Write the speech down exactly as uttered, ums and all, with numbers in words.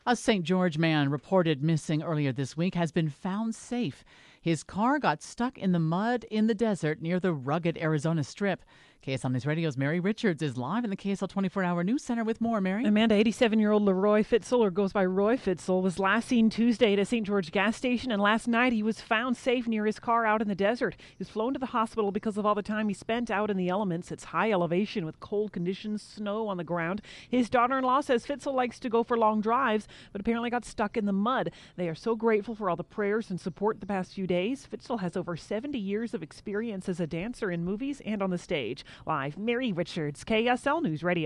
A Saint George man reported missing earlier this week has been found safe. His car got stuck in the mud in the desert near the rugged Arizona Strip. K S L News Radio's Mary Richards is live in the K S L twenty-four hour News Center with more. Mary? Amanda, eighty-seven-year-old Leroy Fitzel, or goes by Roy Fitzel, was last seen Tuesday at a Saint George gas station, and last night he was found safe near his car out in the desert. He was flown to the hospital because of all the time he spent out in the elements. It's high elevation with cold conditions, snow on the ground. His daughter-in-law says Fitzel likes to go for long drives, but apparently got stuck in the mud. They are so grateful for all the prayers and support the past few days. Fitzel has over seventy years of experience as a dancer in movies and on the stage. Live, Mary Richards, K S L News Radio.